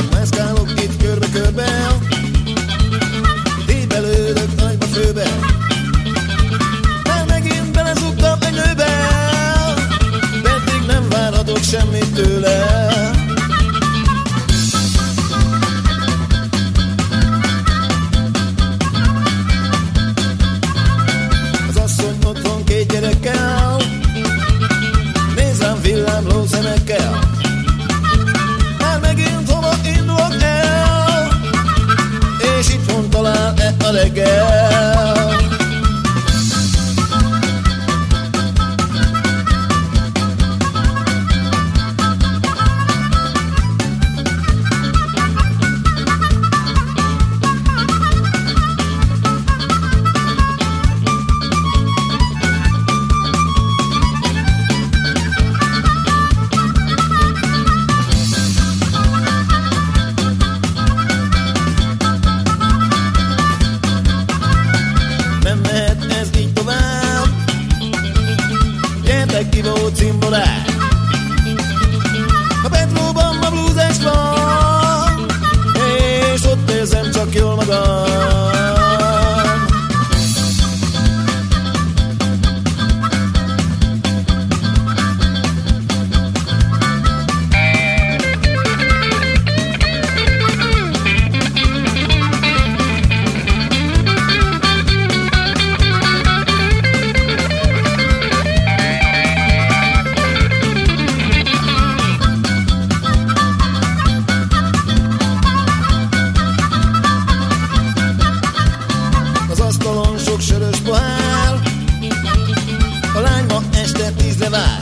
mászkálok itt körbe-körbe, tépelődök agyba főbe, már megint belezugtam egy nőbe, pedig nem várhatok semmit tőle. Az asszony ott van 2 gyerekkel, néz rám villámló szemekkel, már megint hova indulok el, és itthon talál-e a reggel. Kivó cimborák, a Petróban ma blúzes van, és ott érzem csak jól magam. Sörös pohár, a lány ma este 10-re vár,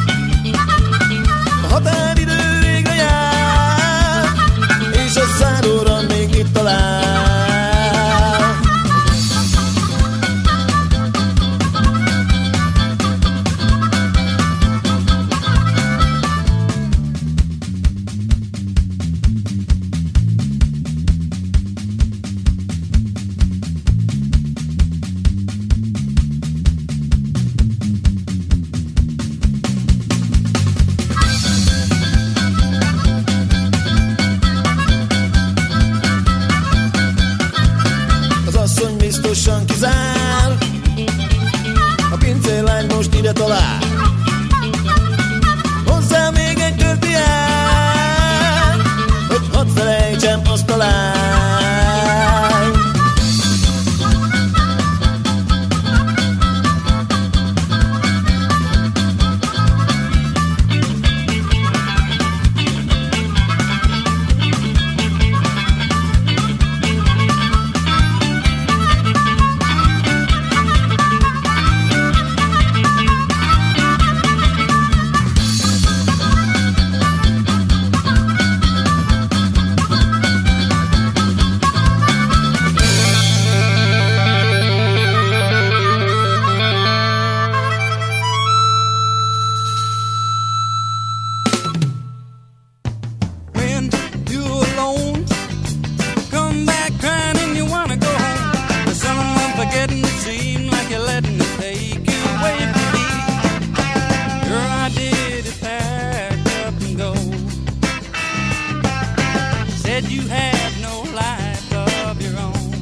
a határidő régre jár, és a száróra még itt talál. Biztosan kizár, a pincélány most ide talál, hozzá még egy törpi jár, hogy hadd felejtsem azt a lány. You had no life of your own.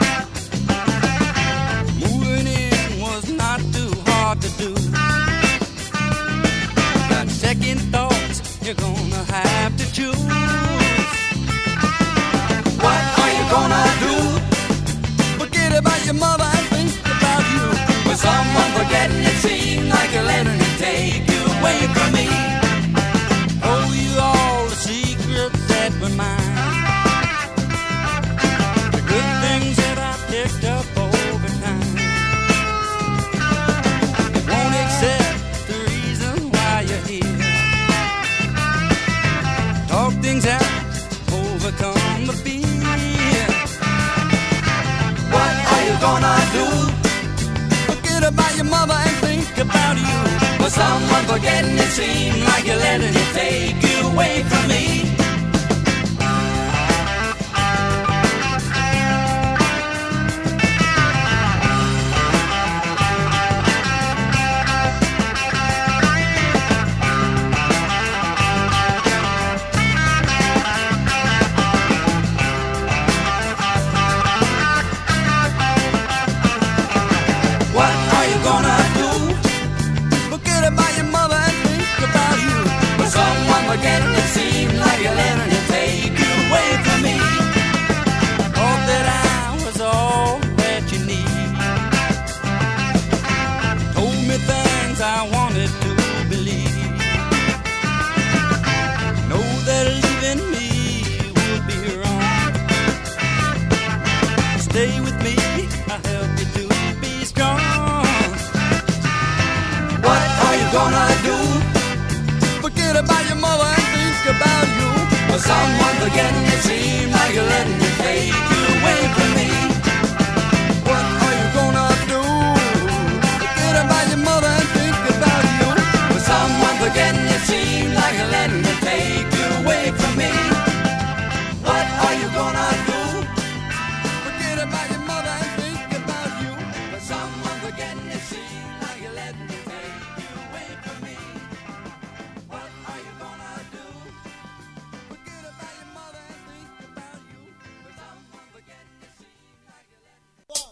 Moving in was not too hard to do. Got second thoughts, you're gonna have to choose. What are you gonna do? Forget about your mother and think about you. With someone forgetting it seems like you're letting it take you away from me. Oh, you all the secrets that were mine. Things out, overcome the fear. What are you gonna do? Forget about your mother and think about you. For someone forgetting it seems like you're letting it take you away from me. stay with me. I'll help you to be strong. What are you gonna do? Forget about your mother and think about you. For someone forgetting it seems like you're letting you take you away from me. What are you gonna do? Forget about your mother and think about you. For someone forgetting it seems like you're letting you take you away from me. What are you gonna do? Forget about your mother and think about you. For someone forgetting it seems like you're letting you take you away from me. What are you gonna do? Forget about your mother and think about you. For someone forgetting it seems like you're letting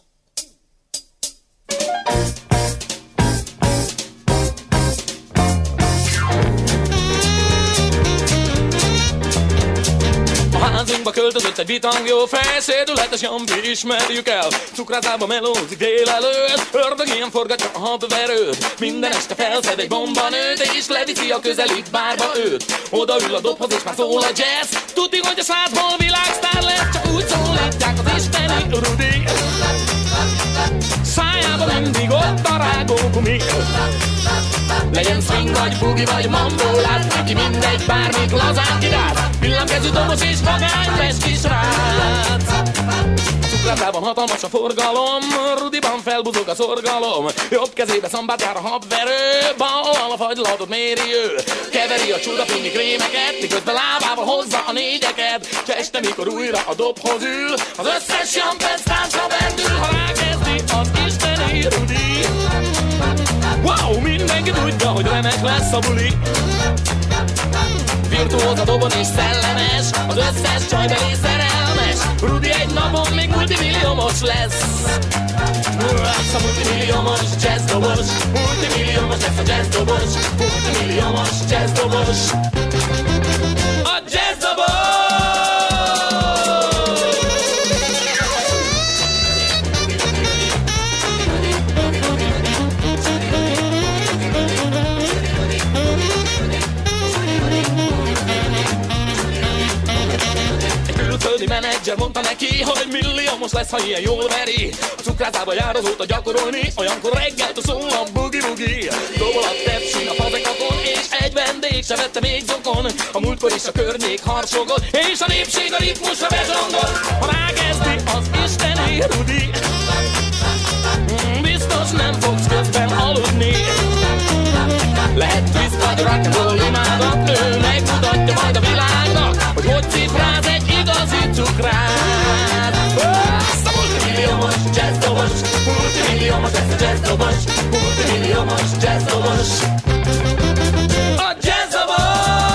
Házunkba költözött egy bitang jó fej, szédületes Jampi, ismerjük el. Cukrászában melózik délelőtt, ördög ilyen forgatja a habverőt. Minden este felszed egy bombanőt, és leviszi a közelít bárba őt. Oda ül a dobhoz, és már szól a jazz. Tudni, hogy a százból világsztár lesz, csak úgy szólítják az isteni Rudi. Szájában mindig ott a rágógumi. Legyen swing vagy bugi vagy mambo, lát neki mindegy, bármit lazán kiráz. Villámkezű dobos és magány lesz kisrác. A cukrászában hatalmas a forgalom, Rudiban felbuzog a szorgalom. Jobb kezébe szambát jár a habverő, bal a fagylatot méri ő. Keveri a csudafényi krémeket, miközben lábával hozza a négyeket. S este mikor újra a dobhoz ül, az összes jampesz táncra bendül. Ha rákezdi az isteni Rudi. Wow, mindenki tudja, hogy remek lesz a buli. Virtuóz a dobon és szellemes, az összes csaj belé szerelmes. Rudi egy napon még multimilliómos lesz. Lesz a multimilliómos jazzdobos, multimilliómos lesz a jazzdobos, multimilliómos jazzdobos. A jazzdobos! Menedzser mondta neki, hogy milliómos lesz, ha ilyen jól veri. A cukrászába jár azóta gyakorolni, olyankor reggeltől szól a bugi-bugi. Dobol a tepsin a fazekakon, és egy vendég se vette még zokon. A múltkor is a környék harsogott, és a népség a ritmusra bezsongol. Ha rákezdi az isteni Rudi, biztos nem fogsz közben aludni. Lehet twist vagy rock'n'roll imádat, ő megmutatja majd a világnak, hogy hogy cifráz egy igazi cukrász. Ezt a multimilliómos jazzdobos, multimilliómos lesz a jazzdobos, multimilliómos jazzdobos. A jazzdobos!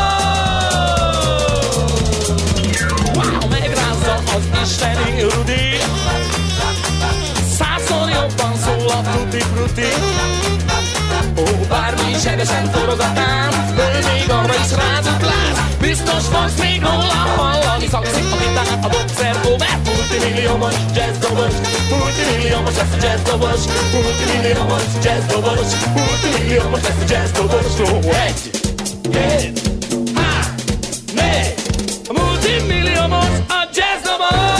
Wow, megrázza az isteni Rudi. 100-szor jobban szól a tutti-frutti. Ó, bármi sebesen forgatán, ő még arra is rádupláz. Biztos fogsz még róla hallani, szakszik a gitár, a dobszergó, mert multimilliómos jazzdobos, multimilliómos lesz a jazzdobos, multimilliómos jazzdobos, multimilliómos lesz a jazzdobos. Ó, 1, 2, 3, 4, multimilliómos a jazzdobos.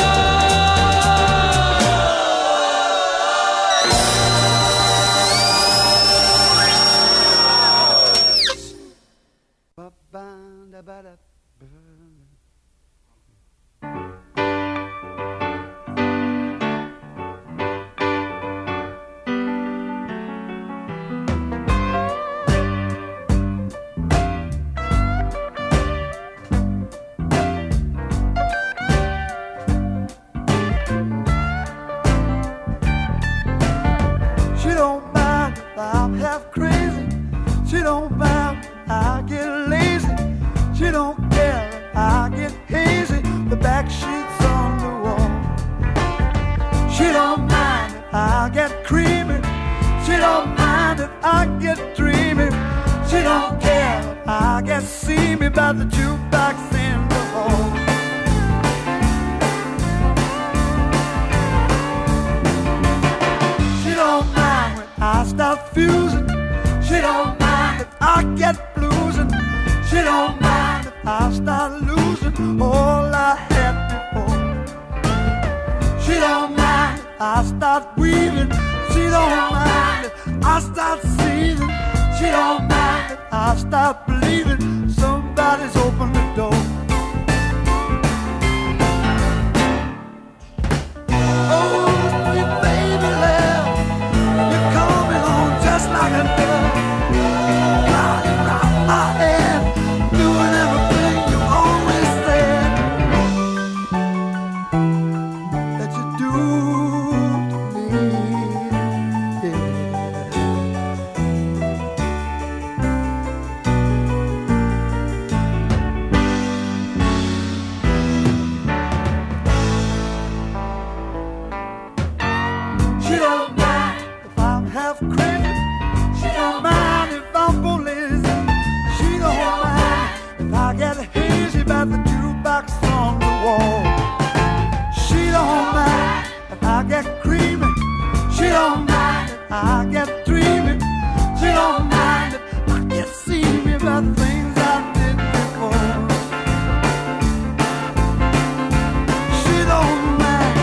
She don't mind I start breathing, she don't mind it. I start seizing, she don't mind it. I start believing somebody's opened the door. Oh, sweet baby love, you're coming on just like a dove. Flying around my head, doing everything you always said that you do to me. She don't mind if I'm half crazy. She don't mind if I'm police. She don't mind if I get hazy about the jukebox on the wall. She don't mind if I get creamy. She don't mind if I get dreamy. She don't mind if I get seamy about the things I did before. She don't mind.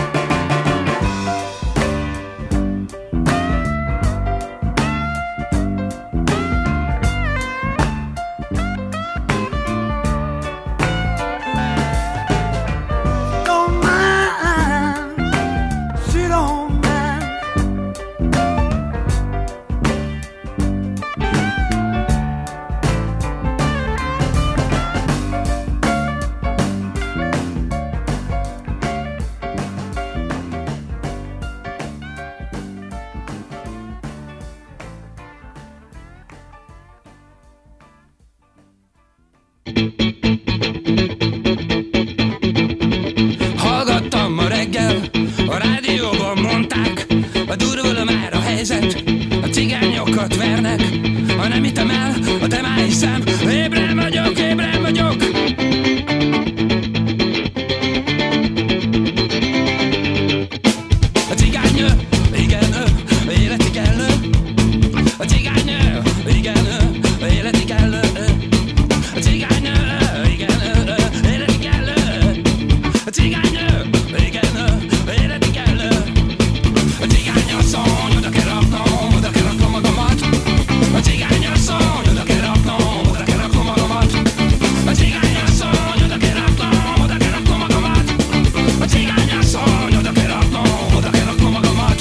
Don't mind. She don't mind. Hallgattam ma reggel, a rádióban mondták, a durvul már a helyzet, a cigányokat vernek, ha nem hittem el, a te már hiszem, ébren vagyok, ébren vagyok. A cigánynő, igen, életi kellő, a cigánynő, igen, életi kellő, a cigánynő, igen, életi kellő. A cigánynő, igen, életi kellő. A cigányasszony, oda kell raknom magamat. A cigányasszony, oda kell raknom magamat. A cigányasszony, oda kell raknom magamat. A cigányasszony, oda kell raknom magamat.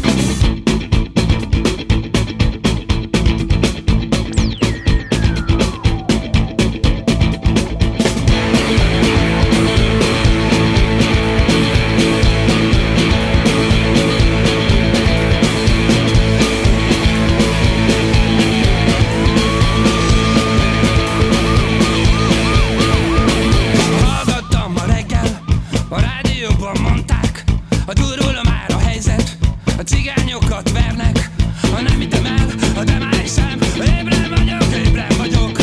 Hallgattam ma reggel, a rádióban mondták, a durvul már a helyzet, a cigányokat vernek, ha nem hittem el, ha te már hiszem, ébren vagyok, ébren vagyok.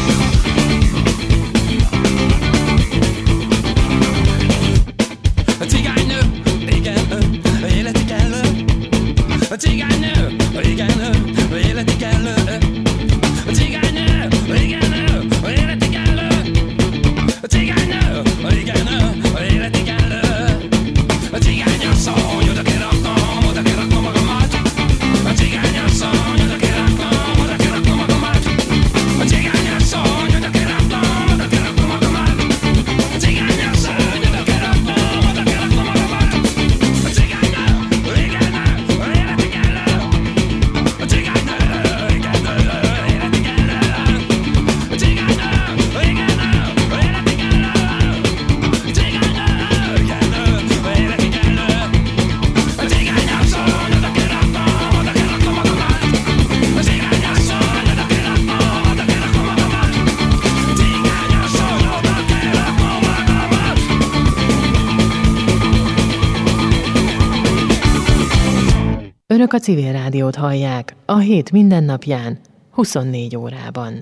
A cigánynő, igen, életi kellő. A cigánynő, igen, életi kellő. A cigánynő, igen, életi kellő. A cigánynő, igen, életi kellő. A cigányasszony, oda kell raknom magamat. A cigányasszony, oda kell raknom magamat. A cigányasszony, oda kell raknom magamat. A cigányasszony, oda kell raknom magamat. A cigánynő, igen, életi kellő. A cigánynő, igen, életi kellő. A cigánynő, igen, életi kellő. A cigánynő, igen, életi kellő. A cigányasszony, oda kell raknom magamat. A cigányasszony, oda kell raknom magamat. A cigányasszony, oda kell raknom magamat. Önök a Civil Rádiót hallják a hét mindennapján, 24 órában.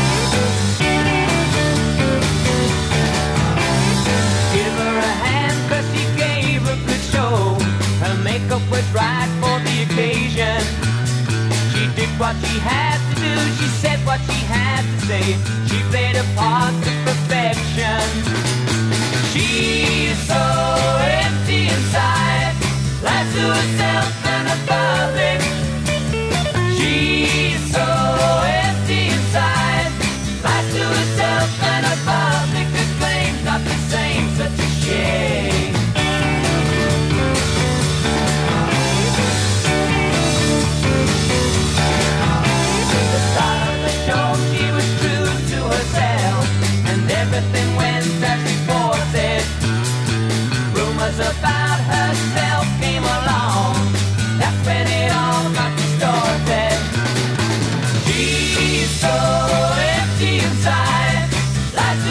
Give her a hand.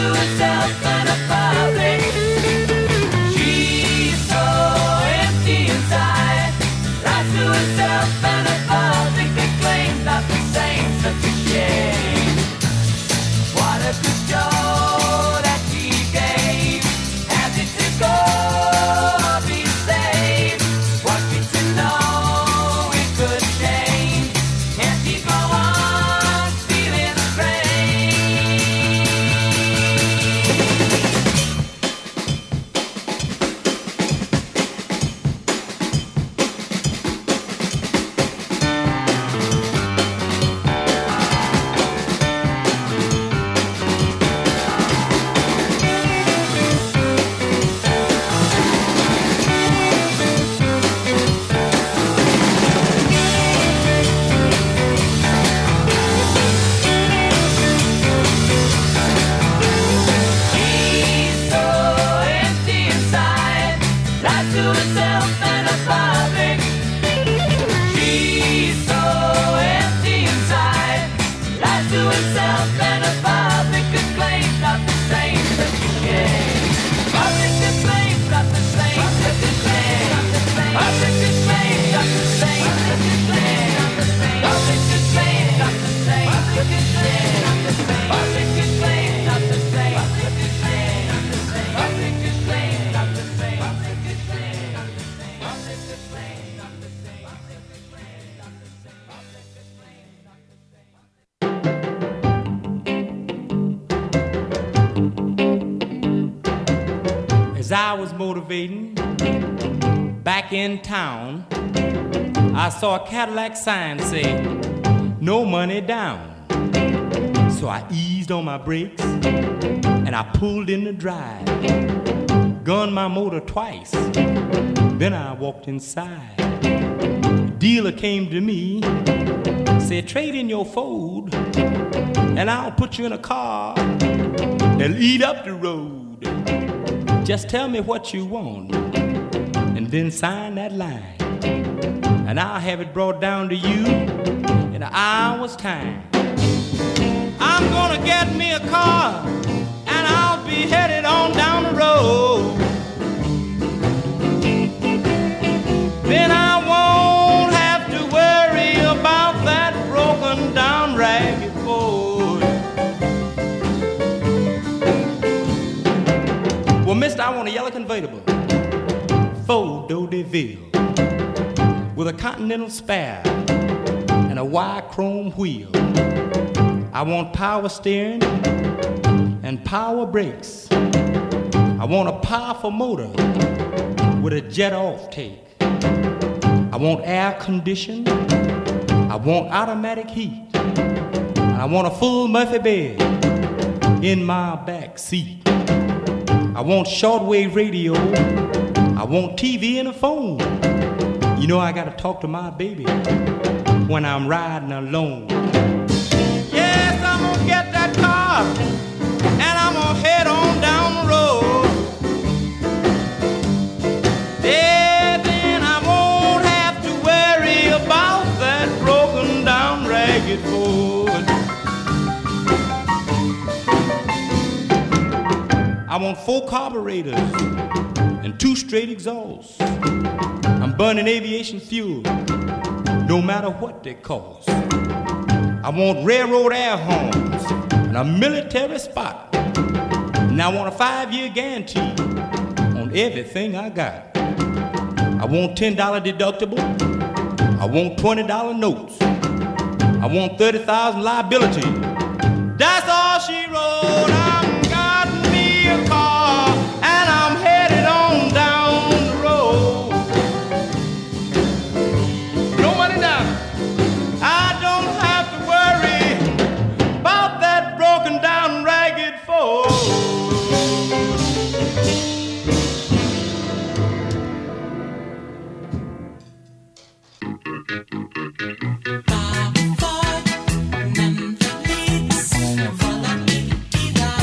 herself in a public. She's so empty inside. Lies to herself in a public and claims not the same. Such a shame. What a good show that she gave. Has it to go or be saved? Want you to know it could change. Can't she go on feeling strange? She's so empty inside. Lies to herself in a public. She's so empty inside. Lies to herself in a public and claims not the same. Such a shame. Public and claims not the same. Such a shame. Public and claims not the same. Such a shame. Public and claims not the same. Such a shame. Public and claims not the same. Such a shame. Public and claims not the same. Such a shame. Public and claims not the same. As I was motivating back in town, I saw a Cadillac sign say, "No money down." So I eased on my brakes and I pulled in the drive, gunned my motor twice, then I walked inside. The dealer came to me, said, "Trade in your Ford and I'll put you in a car that'll eat up the road. Just tell me what you want and then sign that line, and I'll have it brought down to you in an hour's time. I'm gonna get me a car and I'll be headed on down the road. Then I won't have to worry about that broken down ragged Ford." Well, mister, I want a yellow convertible, Ford D'Hauteville, with a Continental spare and a wide chrome wheel. I want power steering and power brakes. I want a powerful motor with a jet off take. I want air conditioning. I want automatic heat. And I want a full Murphy bed in my back seat. I want shortwave radio. I want TV and a phone. You know I gotta talk to my baby when I'm riding alone. Yes, I'm gonna get that car and I'm gonna head on down the road. Yeah, then I won't have to worry about that broken down ragged Ford. I want 4 carburetors and 2 straight exhausts. I'm burning aviation fuel, no matter what they cost. I want railroad air horns and a military spot. And I want a 5-year guarantee on everything I got. I want $10 deductible. I want $20 notes. I want 30,000 liability. That's all she wrote. I'm got me a car and I'm headed on down the road. No money down. I don't have to worry about that broken down ragged Ford. Ford, Memphis, Volapita.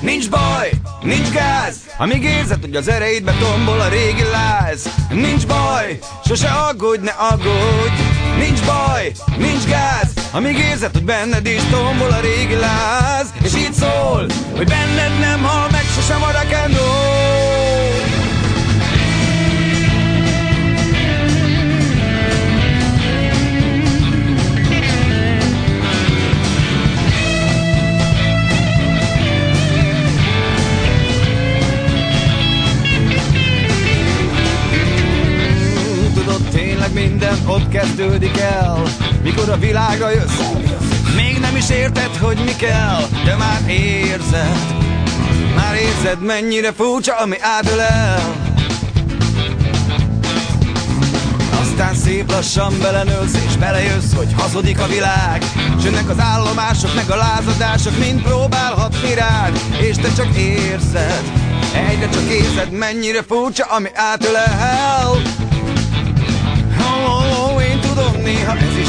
Nincs baj, nincs gáz, amíg érzed, hogy az ereidbe tombol a régi láz. Nincs baj, sose aggódj, ne aggódj. Nincs baj, nincs gáz, amíg érzed, hogy benned is tombol a régi láz. És így szól, hogy benned nem hal meg sosem a rock and roll. Tényleg minden ott kezdődik el, mikor a világra jössz. Még nem is érted, hogy mi kell, de már érzed, mennyire furcsa, ami átölel. Aztán szép lassan belenőlsz és belejössz, hogy hazudik a világ. S jönnek az állomások, meg a lázadások, mind próbálhatni rád. És te csak érzed, egyre csak érzed, mennyire furcsa, ami átölel. Én tudom, néha ez is